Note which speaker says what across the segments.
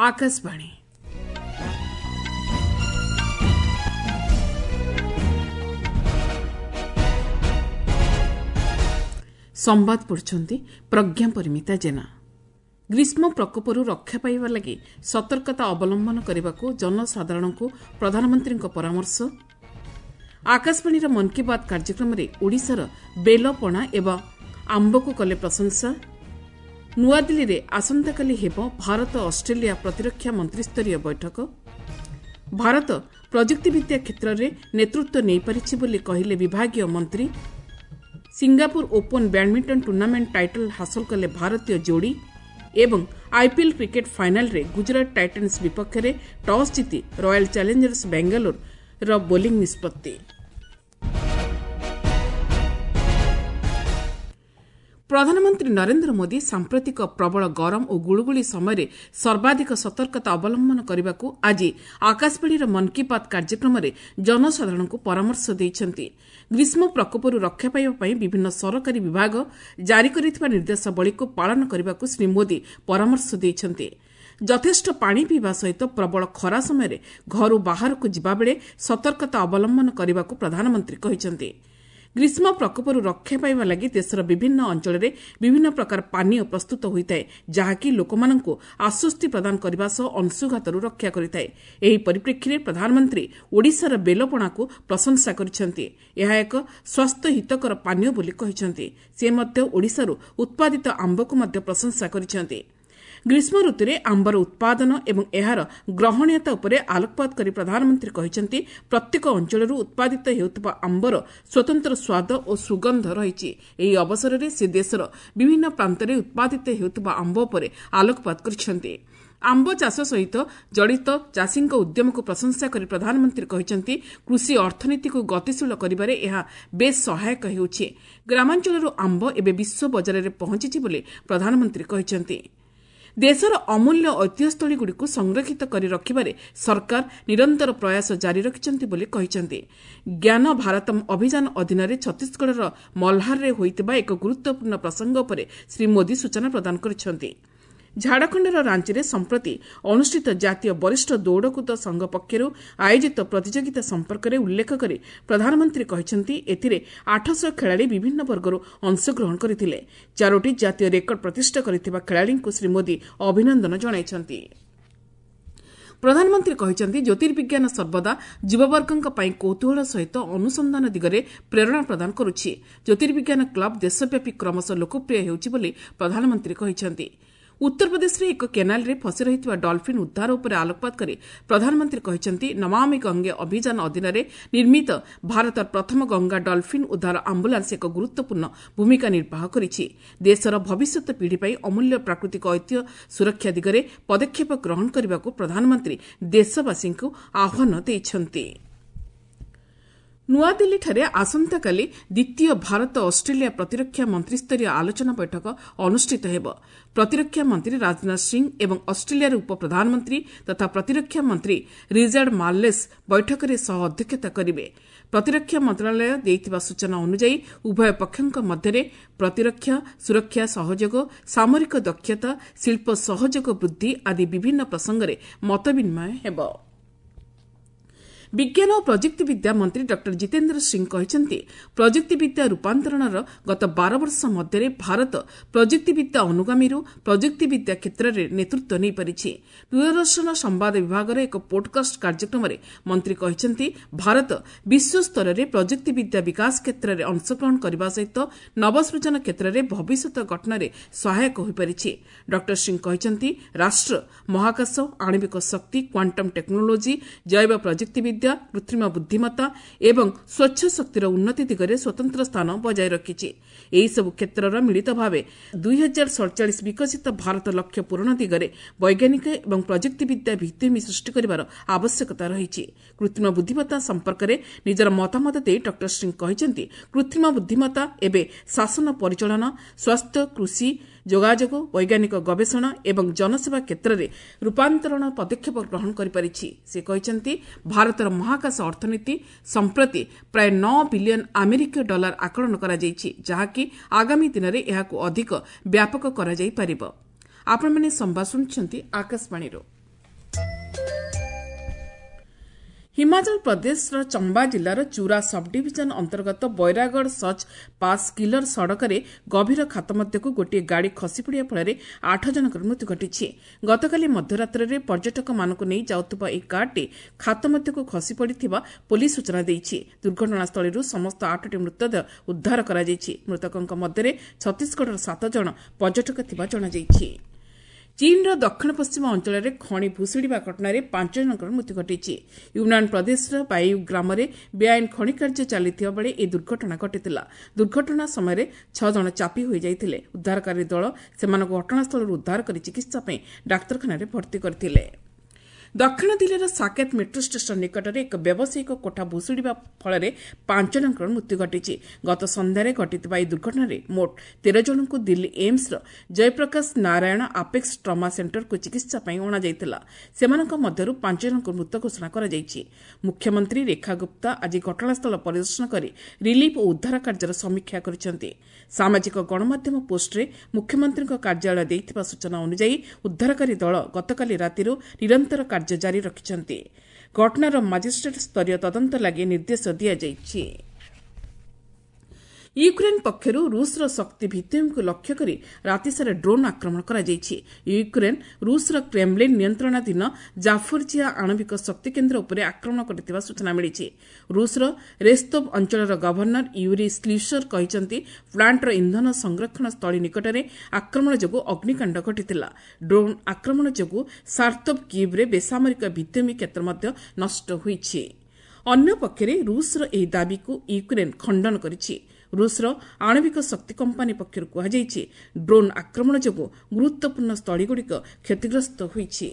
Speaker 1: आकाशवाणी संवाद पढ़ुछंती प्रज्ञा परिमिता जेना। ग्रीष्म प्रकोपरू रक्षा पाइबा लगी सतर्कता अवलंबन करने को जनसाधारण को प्रधानमंत्री परामर्श। आकाशवाणी मन की बात कार्यक्रम में ओडिशार बेलपणा एवं आंब को कले प्रशंसा। नुआदिल्ली रे आसंताकाली हेबो भारत ऑस्ट्रेलिया प्रतिरक्षा मंत्रिस्तरीय बैठक। भारत प्रजुक्तिविद्या क्षेत्र में नेतृत्व नहीं पारिछि बोली कहिले विभागीय मंत्री। Singapore open badminton tournament title हासिल कले भारतीय जोड़ी। एवं आईपीएल क्रिकेट फाइनाल रे गुजरात टाइटन्स विपक्ष में टॉस जीति रॉयल चैलेंजर्स बेंगालुरु रो बोलिंग निष्पत्ति। प्रधानमंत्री नरेंद्र मोदी सांप्रतिक प्रबल गरम और गुळुगुळी समय सर्वाधिक सतर्कता अवलंबन करने को आज आकाशवाणी मन की बात कार्यक्रम में जनसाधारण को परामर्श देइछन्ति। ग्रीष्म प्रकोपरू रक्षा पाइबा विभिन्न सरकारी विभाग जारी करिथिबा निर्देशावली को पालन करने को श्री मोदी परामर्श देइछन्ति। यथेष्ट पानी पीवा सहित प्रबल खरा समय घर बाहर को जिबा बेले सतर्कता अवलंबन करने को प्रधानमंत्री कहिछन्ति। ग्रीष्म प्रकोपरू रक्षा पाइबा लगी देशर विभिन्न अंचल में विभिन्न प्रकार पानीय प्रस्तुत होता है जहाँकि लोकमानंकु आश्वस्ति प्रदान करने सह अंशुघातरू रक्षा करिଥାଏ। एही परिप्रेक्षी में प्रधानमंत्री ओडिशार बेलपणा को प्रशंसा करिसेंति। यह एक स्वास्थ्य हितकर पानीय बोली कहिसेंति। से मध्य ओडिशारू उत्पादित आंब को मध्य प्रशंसा करिसेंति। ग्रीष्म ऋतु में आंबर उत्पादन एवं एहार ग्रहणीयता उपरे आलोकपात करी प्रधानमंत्री कहिसेंति प्रत्येक अंचलरू उत्पादित हेउतबा आंबर स्वतंत्र स्वाद और सुगंध रहिछि। एही अवसर में से देशर विभिन्न प्रांत में उत्पादित हेउतबा आंब उपरे आलोकपात करिसेंति। आंब चाष सहित जड़ित चाषी उद्यम को प्रशंसा करी प्रधानमंत्री कहिसेंति कृषि अर्थनीति को गतिशील करिबारे एहा बेस सहायक हेउछि। ग्रामांचलरू आंब एबे विश्व बजार में पहुंचिछि बोली प्रधानमंत्री कहिसेंति। देशर अमूल्य ऐतिह्यस्थली को संरक्षित करी रखिबारे सरकार निरंतर प्रयास जारी रखिछन्ति बोली कहिछन्ति। ज्ञान भारतम अभियान अधीन छत्तीसगढ़ मल्हार होइतिबा एक गुरुत्वपूर्ण प्रसंग उपरे श्री मोदी सूचना प्रदान करिछन्ति। झारखंडर रांची में संप्रति अनुष्ठित जातीय वरिष्ठ दौड़कूद संघ पक्षर आयोजित प्रतियोगिता संपर्क में उल्लेख कर प्रधानमंत्री कहिसेंति एथिरे 800 खेलाड़ी विभिन्न वर्गर अंशग्रहण करथिले। 4टी जातीय रेकर्ड प्रतिष्ठा करथिबा खेलाड़ी को श्री मोदी अभिनंदन जणाइछन्ति। प्रधानमंत्री कहिसेंति ज्योतिर्विज्ञान सर्वदा युववर्गଙ୍କ ପାଇଁ कौतूहल सहित अनुसंधान दिगरे प्रेरणा प्रदान करुछि। ज्योतिर्विज्ञान क्लब देशव्यापी क्रमशः लोकप्रिय हेउछि बोली प्रधानमंत्री कहिसेंति। उत्तर प्रदेश रे एक केनाल रे फसी रहितबा डॉल्फिन उद्धार उपर आलोकपात करी प्रधानमंत्री कहिसेंति नमामि गंगे अभियान अधीन निर्मित भारतर प्रथम गंगा डॉल्फिन उद्धार आम्बुलांस एक गुरुत्वपूर्ण भूमिका निर्वाह करिछि। देशर भविष्यत पीढ़ी पई अमूल्य प्राकृतिक ऐतिह्य सुरक्षा दिगरे पदक्षेप ग्रहण करने को प्रधानमंत्री देशवासी को आह्वान देइछन्ति। नुआदिल्ली ठारे आसंताकाली द्वितीय भारत ऑस्ट्रेलिया प्रतिरक्षा मंत्रिस्तरीय आलोचना बैठक अनुष्ठित हेब। प्रतिरक्षा मंत्री राजनाथ सिंह एवं ऑस्ट्रेलिया उप प्रधानमंत्री तथा प्रतिरक्षा मंत्री रिचार्ड मार्लेस बैठक में सह अध्यक्षता करिवे। प्रतिरक्षा मंत्रालय देइथिबा सूचना अनुसार उभय पक्षक मध्य प्रतिरक्षा सुरक्षा सहयोग सामरिक दक्षता शिल्प सहयोग वृद्धि आदि विभिन्न प्रसंग में मत विनिमय हेब। विज्ञान और प्रजुक्तिविद्या मंत्री डॉ जितेंद्र सिंह कहिसेंति प्रजुक्तिविद्या रूपांतरणर गत 12 वर्ष मध्य भारत प्रजुक्तिविद्या अनुगामीरू प्रजुक्तिविद्या क्षेत्र में नेतृत्व नहीं पारिछि। दूरदर्शन संवाद विभाग एक पॉडकास्ट कार्यक्रम में मंत्री कहिसेंति भारत विश्व स्तर में प्रजुक्तिविद्या विकास क्षेत्र में अंशग्रहण करने सहित नवसृजन क्षेत्र में भविष्यत गठन में सहायक हो पारिछि। डॉ सिंह कहिसेंति राष्ट्र महाकाश आणविक शक्ति क्वांटम टेक्नोलोजी जैव प्रजुक्तिविद्या कृत्रिम बुद्धिमत्ता एवं स्वच्छ शक्तिर उन्नति दिगरे स्वतंत्र स्थान बजाय रखिछि। एही सब क्षेत्रर मिलित भावे 2047 विकसित भारत लक्ष्य पूरण दिगरे वैज्ञानिक एवं प्रजुक्तिविद्या भित्तिभूमि सृष्टि करिवार आवश्यकता रहिछि। कृत्रिम बुद्धिमत्ता संपर्क में निजर मतामत दे डॉ सिंह कहिसेंति कृत्रिम बुद्धिमत्ता एवं शासन परिचालना स्वास्थ्य कृषि जोगाजोग वैज्ञानिक गवेषणा एवं जनसेवा क्षेत्र में रूपांतरण पदक्षेप ग्रहण करिपारिछि। से कहिसेंति भारतर महाकाश अर्थनीति संप्रति प्राय 9 बिलियन अमेरिकीय डॉलर आकलन करा जाइछि जहाँकि आगामी दिन में यहाकू अधिक व्यापक करा जाई परिबो। आपण माने संवाद सुनछंती आकाशवाणी रो। ହିମାଚଳ ପ୍ରଦେଶର ଚମ୍ବା ଜିଲ୍ଲାର ଚୁରା ସବ୍ଡିଭିଜନ ଅନ୍ତର୍ଗତ ବୈରାଗଡ଼ ସଚ୍ ପାସ୍ କିଲର ସଡ଼କରେ ଗଭୀର ଖାତ ମଧ୍ୟକୁ ଗୋଟିଏ ଗାଡ଼ି ଖସିପଡ଼ିବା ଫଳରେ 8 ଜଣଙ୍କର ମୃତ୍ୟୁ ଘଟିଛି। ଗତକାଲି ମଧ୍ୟରାତ୍ରରେ ପର୍ଯ୍ୟଟକମାନଙ୍କୁ ନେଇ ଯାଉଥିବା ଏହି କାର୍ଟି ଖାତ ମଧ୍ୟକୁ ଖସିପଡ଼ିଥିବା ପୁଲିସ୍ ସୂଚନା ଦେଇଛି। ଦୁର୍ଘଟଣାସ୍ଥଳୀରୁ ସମସ୍ତ 8ଟି ମୃତଦେହ ଉଦ୍ଧାର କରାଯାଇଛି। ମୃତକଙ୍କ ମଧ୍ୟରେ ଛତିଶଗଡ଼ର 7 ଜଣ ପର୍ଯ୍ୟଟକ ଥିବା ଜଣାଯାଇଛି। ଚୀନର ଦକ୍ଷିଣ ପଶ୍ଚିମ ଅଞ୍ଚଳରେ ଖଣି ଭୁଶୁଡ଼ିବା ଘଟଣାରେ 5 ଜଣଙ୍କର ମୃତ୍ୟୁ ଘଟିଛି। ୟୁନାନ୍ ପ୍ରଦେଶର ବାୟୁ ଗ୍ରାମରେ ବେଆଇନ ଖଣି କାର୍ଯ୍ୟ ଚାଲିଥିବା ବେଳେ ଏହି ଦୁର୍ଘଟଣା ଘଟିଥିଲା। ଦୁର୍ଘଟଣା ସମୟରେ 6 ଜଣ ଚାପି ହୋଇଯାଇଥିଲେ। ଉଦ୍ଧାରକାରୀ ଦଳ ସେମାନଙ୍କୁ ଘଟଣାସ୍ଥଳରୁ ଉଦ୍ଧାର କରି ଚିକିତ୍ସା ପାଇଁ ଡାକ୍ତରଖାନାରେ ଭର୍ତ୍ତି କରିଥିଲେ। ଦକ୍ଷିଣ ଦିଲ୍ଲୀର ସାକେତ ମେଟ୍ରୋ ଷ୍ଟେସନ ନିକଟରେ ଏକ ବ୍ୟବସାୟିକ କୋଠା ଭୁଶୁଡ଼ିବା ଫଳରେ 5 ଜଣଙ୍କର ମୃତ୍ୟୁ ଘଟିଛି। ଗତ ସନ୍ଧ୍ୟାରେ ଘଟିଥିବା ଏହି ଦୁର୍ଘଟଣାରେ ମୋଟ 13 ଜଣଙ୍କୁ ଦିଲ୍ଲୀ ଏମ୍ସର ଜୟପ୍ରକାଶ ନାରାୟଣ ଆପେକ୍ସ ଟ୍ରମା ସେଣ୍ଟରକୁ ଚିକିତ୍ସା ପାଇଁ ଅଣାଯାଇଥିଲା। ସେମାନଙ୍କ ମଧ୍ୟରୁ 5 ଜଣଙ୍କୁ ମୃତ ଘୋଷଣା କରାଯାଇଛି। ମୁଖ୍ୟମନ୍ତ୍ରୀ ରେଖା ଗୁପ୍ତା ଆଜି ଘଟଣାସ୍ଥଳ ପରିଦର୍ଶନ କରି ରିଲିଫ୍ ଓ ଉଦ୍ଧାର କାର୍ଯ୍ୟର ସମୀକ୍ଷା କରିଛନ୍ତି। ସାମାଜିକ ଗଣମାଧ୍ୟମ ପୋଷ୍ଟରେ ମୁଖ୍ୟମନ୍ତ୍ରୀଙ୍କ କାର୍ଯ୍ୟାଳୟ ଦେଇଥିବା ସୂଚନା ଅନୁଯାୟୀ ଉଦ୍ଧାରକାରୀ ଦଳ ଗତକାଲି ରାତିରୁ ନିରନ୍ତର କାର୍ଯ୍ୟ ଜାରି ରଖିଛନ୍ତି। ଘଟଣାର ମାଜିଷ୍ଟ୍ରେଟ୍ ସ୍ତରୀୟ ତଦନ୍ତ ଲାଗି ନିର୍ଦ୍ଦେଶ ଦିଆଯାଇଛି। ୟୁକ୍ରେନ୍ ପକ୍ଷରୁ ରୁଷ୍ର ଶକ୍ତି ଭିତ୍ତିଭୂମିକୁ ଲକ୍ଷ୍ୟ କରି ରାତିସାରା ଡ୍ରୋନ୍ ଆକ୍ରମଣ କରାଯାଇଛି। ୟୁକ୍ରେନ୍ ରୁଷ୍ର କ୍ରେମ୍ଲିନ୍ ନିୟନ୍ତ୍ରଣାଧୀନ ଜାଫୋର୍ଜିଆ ଆଣବିକ ଶକ୍ତି କେନ୍ଦ୍ର ଉପରେ ଆକ୍ରମଣ କରିଥିବା ସୂଚନା ମିଳିଛି। ରୁଷ୍ର ରେସ୍ତୋଭ୍ ଅଞ୍ଚଳର ଗଭର୍ଣ୍ଣର ୟୁରି ସ୍ଲିସର କହିଛନ୍ତି ପ୍ଲାଣ୍ଟର ଇନ୍ଧନ ସଂରକ୍ଷଣ ସ୍ଥଳୀ ନିକଟରେ ଆକ୍ରମଣ ଯୋଗୁଁ ଅଗ୍ନିକାଣ୍ଡ ଘଟିଥିଲା। ଡ୍ରୋନ୍ ଆକ୍ରମଣ ଯୋଗୁଁ ସାର୍ତୋଭ୍ କିଭ୍ରେ ବେସାମରିକ ଭିତ୍ତିଭୂମି କ୍ଷେତ୍ର ମଧ୍ୟ ନଷ୍ଟ ହୋଇଛି। ଅନ୍ୟପକ୍ଷରେ ରୁଷ୍ର ଏହି ଦାବିକୁ ୟୁକ୍ରେନ୍ ଖଣ୍ଡନ କରିଛି। ରୁଷ୍ର ଆଣବିକ ଶକ୍ତି କମ୍ପାନୀ ପକ୍ଷରୁ କୁହାଯାଇଛି ଡ୍ରୋନ୍ ଆକ୍ରମଣ ଯୋଗୁଁ ଗୁରୁତ୍ୱପୂର୍ଣ୍ଣ ସ୍ଥଳୀଗୁଡ଼ିକ କ୍ଷତିଗ୍ରସ୍ତ ହୋଇଛି।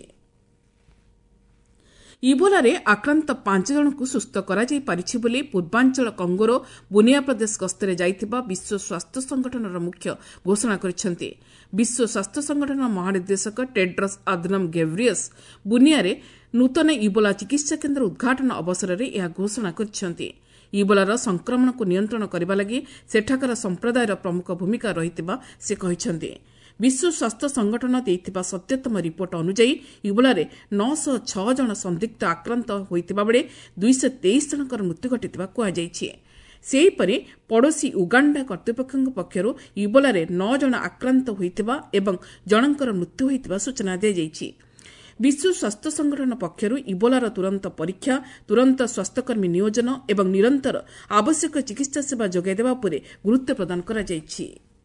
Speaker 1: ଇବୋଲାରେ ଆକ୍ରାନ୍ତ 5 ଜଣଙ୍କୁ ସୁସ୍ଥ କରାଯାଇ ପାରିଛି ବୋଲି ପୂର୍ବାଞ୍ଚଳ କଙ୍ଗୋର ବୁନିଆ ପ୍ରଦେଶ ଗସ୍ତରେ ଯାଇଥିବା ବିଶ୍ୱ ସ୍ୱାସ୍ଥ୍ୟ ସଂଗଠନର ମୁଖ୍ୟ ଘୋଷଣା କରିଛନ୍ତି। ବିଶ୍ୱ ସ୍ୱାସ୍ଥ୍ୟ ସଂଗଠନ ମହାନିର୍ଦ୍ଦେଶକ ଟେଡ୍ରସ୍ ଆଧନମ୍ ଘେବ୍ରିୟସ୍ ବୁନିଆରେ ନୂତନ ଇବୋଲା ଚିକିତ୍ସା କେନ୍ଦ୍ର ଉଦ୍ଘାଟନ ଅବସରରେ ଏହା ଘୋଷଣା କରିଛନ୍ତି। ଇବୋଲାର ସଂକ୍ରମଣକୁ ନିୟନ୍ତ୍ରଣ କରିବା ଲାଗି ସେଠାକାର ସମ୍ପ୍ରଦାୟର ପ୍ରମୁଖ ଭୂମିକା ରହିଥିବା ସେ କହିଛନ୍ତି। ବିଶ୍ୱ ସ୍ୱାସ୍ଥ୍ୟ ସଂଗଠନ ଦେଇଥିବା ସଦ୍ୟତମ ରିପୋର୍ଟ ଅନୁଯାୟୀ ଇବୋଲାରେ 906 ଜଣ ସନ୍ଦିଗ୍ଧ ଆକ୍ରାନ୍ତ ହୋଇଥିବା ବେଳେ 223 ଜଣଙ୍କର ମୃତ୍ୟୁ ଘଟିଥିବା କୁହାଯାଇଛି। ସେହିପରି ପଡ଼ୋଶୀ ଉଗାଣ୍ଡା କର୍ତ୍ତୃପକ୍ଷଙ୍କ ପକ୍ଷରୁ ଇବୋଲାରେ 9 ଜଣ ଆକ୍ରାନ୍ତ ହୋଇଥିବା ଏବଂ ଜଣଙ୍କର ମୃତ୍ୟୁ ହୋଇଥିବା ସୂଚନା ଦିଆଯାଇଛି। ବିଶ୍ୱ ସ୍ୱାସ୍ଥ୍ୟ ସଂଗଠନ ପକ୍ଷରୁ ଇବୋଲାର ତୁରନ୍ତ ପରୀକ୍ଷା, ତୁରନ୍ତ ସ୍ୱାସ୍ଥ୍ୟକର୍ମୀ ନିୟୋଜନ ଏବଂ ନିରନ୍ତର ଆବଶ୍ୟକ ଚିକିତ୍ସା ସେବା ଯୋଗାଇ ଦେବା ଉପରେ ଗୁରୁତ୍ୱ ପ୍ରଦାନ କରାଯାଇଛି।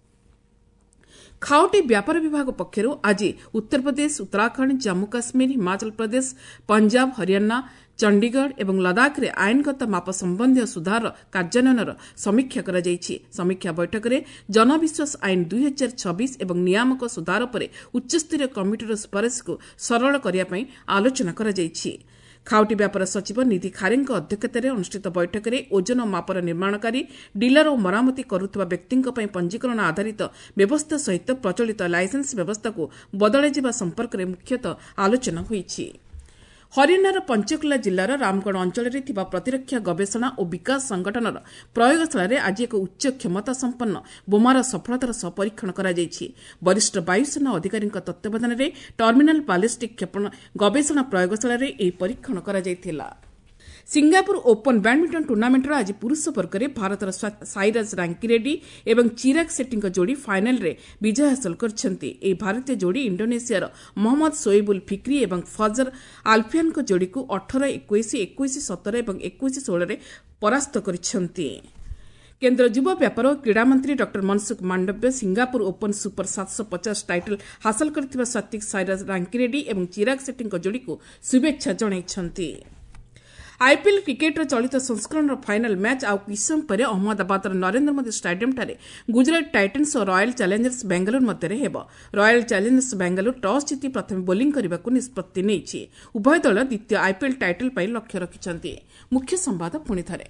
Speaker 1: ଖାଉଟି ବ୍ୟାପାର ବିଭାଗ ପକ୍ଷରୁ ଆଜି ଉତ୍ତରପ୍ରଦେଶ, ଉତ୍ତରାଖଣ୍ଡ, ଜାମ୍ମୁ କାଶ୍ମୀର, ହିମାଚଳ ପ୍ରଦେଶ, ପଞ୍ଜାବ, ହରିୟାଣା, ଚଣ୍ଡିଗଡ଼ ଏବଂ ଲଦାଖରେ ଆଇନଗତ ମାପ ସମ୍ବନ୍ଧୀୟ ସୁଧାର କାର୍ଯ୍ୟାନ୍ୱୟନର ସମୀକ୍ଷା କରାଯାଇଛି। ସମୀକ୍ଷା ବୈଠକରେ ଜନବିଶ୍ୱାସ ଆଇନ 2026 ଏବଂ ନିୟାମକ ସୁଧାର ଉପରେ ଉଚ୍ଚସ୍ତରୀୟ କମିଟିର ସୁପାରିଶକୁ ସରଳ କରିବା ପାଇଁ ଆଲୋଚନା କରାଯାଇଛି। ଖାଉଟି ବ୍ୟାପାର ସଚିବ ନିଧି ଖାରେଙ୍କ ଅଧ୍ୟକ୍ଷତାରେ ଅନୁଷ୍ଠିତ ବୈଠକରେ ଓଜନ ମାପର ନିର୍ମାଣକାରୀ, ଡିଲର ଓ ମରାମତି କରୁଥିବା ବ୍ୟକ୍ତିଙ୍କ ପାଇଁ ପଞ୍ଜୀକରଣ ଆଧାରିତ ବ୍ୟବସ୍ଥା ସହିତ ପ୍ରଚଳିତ ଲାଇସେନ୍ସ ବ୍ୟବସ୍ଥାକୁ ବଦଳାଯିବା ସମ୍ପର୍କରେ ମୁଖ୍ୟତଃ ଆଲୋଚନା ହୋଇଛି। ହରିୟାଣାର ପଞ୍ଚକୁଲା ଜିଲ୍ଲାର ରାମଗଡ଼ ଅଞ୍ଚଳରେ ଥିବା ପ୍ରତିରକ୍ଷା ଗବେଷଣା ଓ ବିକାଶ ସଂଗଠନର ପ୍ରୟୋଗଶାଳାରେ ଆଜି ଏକ ଉଚ୍ଚ କ୍ଷମତା ସମ୍ପନ୍ନ ବୋମାର ସଫଳତାର ସହ ପରୀକ୍ଷଣ କରାଯାଇଛି। ବରିଷ୍ଠ ବାୟୁସେନା ଅଧିକାରୀଙ୍କ ତତ୍ତ୍ୱାବଧାନରେ ଟର୍ମିନାଲ ବାଲିଷ୍ଟିକ୍ କ୍ଷେପଣ ଗବେଷଣା ପ୍ରୟୋଗଶାଳାରେ ଏହି ପରୀକ୍ଷଣ କରାଯାଇଥିଲା। ସିଙ୍ଗାପୁର ଓପନ୍ ବ୍ୟାଡମିଣ୍ଟନ ଟୁର୍ଣ୍ଣାମେଣ୍ଟର ଆଜି ପୁରୁଷ ବର୍ଗରେ ଭାରତର ସାଇରାଜ ରାଙ୍କିରେଡ୍ଡୀ ଏବଂ ଚିରାଗ ସେଟ୍ଟିଙ୍କ ଯୋଡ଼ି ଫାଇନାଲରେ ବିଜୟ ହାସଲ କରିଛନ୍ତି। ଏହି ଭାରତୀୟ ଯୋଡ଼ି ଇଣ୍ଡୋନେସିଆର ମହମ୍ମଦ ସୋଏବୁଲ ଫିକ୍ରି ଏବଂ ଫଜର ଆଲଫିଆନଙ୍କ ଯୋଡ଼ିକୁ 18-21, 21-17 ଏବଂ 21-16ରେ ପରାସ୍ତ କରିଛନ୍ତି। କେନ୍ଦ୍ର ଯୁବ ବ୍ୟାପାର ଓ କ୍ରୀଡ଼ାମନ୍ତ୍ରୀ doctor Mansukh Mandaviya Singapore open super 750 title ହାସଲ କରିଥିବା ସାତ୍ୱିକ ସାଇରାଜ ରାଙ୍କିରେଡ୍ଡୀ ଏବଂ ଚିରାଗ ସେଟ୍ଟିଙ୍କ ଯୋଡ଼ିକୁ ଶୁଭେଚ୍ଛା ଜଣାଇଛନ୍ତି। ଆଇପିଏଲ୍ କ୍ରିକେଟର ଚଳିତ ସଂସ୍କରଣର ଫାଇନାଲ ମ୍ୟାଚ୍ ଆଉ କିଛି ସମୟ ପରେ ଅହମ୍ମଦାବାଦର ନରେନ୍ଦ୍ର ମୋଦି ଷ୍ଟାଡିୟମ୍ଠାରେ ଗୁଜରାଟ ଟାଇଟାନ୍ସ ଓ ରୟାଲ ଚ୍ୟାଲେଞ୍ଜର୍ସ ବାଙ୍ଗାଲୋର ମଧ୍ୟରେ ହେବ। ରୟାଲ ଚ୍ୟାଲେଞ୍ଜର୍ସ ବାଙ୍ଗାଲୋର ଟସ୍ ଜିତି ପ୍ରଥମେ ବୋଲିଂ କରିବାକୁ ନିଷ୍ପତ୍ତି ନେଇଛି। ଉଭୟ ଦଳ ଦ୍ୱିତୀୟ ଆଇପିଏଲ୍ ଟାଇଟଲ ପାଇଁ ଲକ୍ଷ୍ୟ ରଖିଛନ୍ତି। ମୁଖ୍ୟ ସମ୍ବାଦ ପୁଣିଥରେ।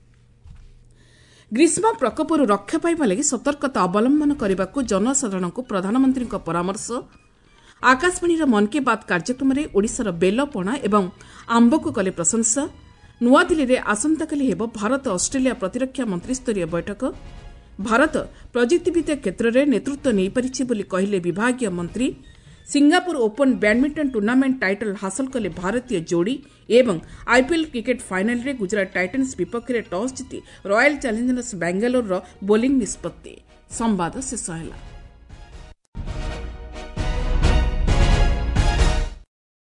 Speaker 1: ଗ୍ରୀଷ୍ମ ପ୍ରକୋପରୁ ରକ୍ଷା ପାଇବା ଲାଗି ସତର୍କତା ଅବଲମ୍ବନ କରିବାକୁ ଜନସାଧାରଣଙ୍କୁ ପ୍ରଧାନମନ୍ତ୍ରୀଙ୍କ ପରାମର୍ଶ। ଆକାଶବାଣୀର ମନ୍ କୀ ବାତ୍ କାର୍ଯ୍ୟକ୍ରମରେ ଓଡ଼ିଶାର ବେଲ, ପଣା ଏବଂ ଆମ୍ବକୁ କଲେ ପ୍ରଶଂସା। ନୂଆଦିଲ୍ଲୀରେ ଆସନ୍ତାକାଲି ହେବ ଭାରତ ଅଷ୍ଟ୍ରେଲିଆ ପ୍ରତିରକ୍ଷା ମନ୍ତ୍ରୀସ୍ତରୀୟ ବୈଠକ। ଭାରତ ପ୍ରଯୁକ୍ତିବିଦ୍ୟା କ୍ଷେତ୍ରରେ ନେତୃତ୍ୱ ନେଇପାରିଛି ବୋଲି କହିଲେ ବିଭାଗୀୟ ମନ୍ତ୍ରୀ। Singapore open badminton tournament title हासिल कले भारतीय जोड़ी एवं आईपीएल क्रिकेट फाइनल रे गुजरात टाइटन्स विपक्ष में टॉस जीति रॉयल चैलेंजर्स बेंगालोर बोलिंग निष्पत्ति। संवाद शेष होला।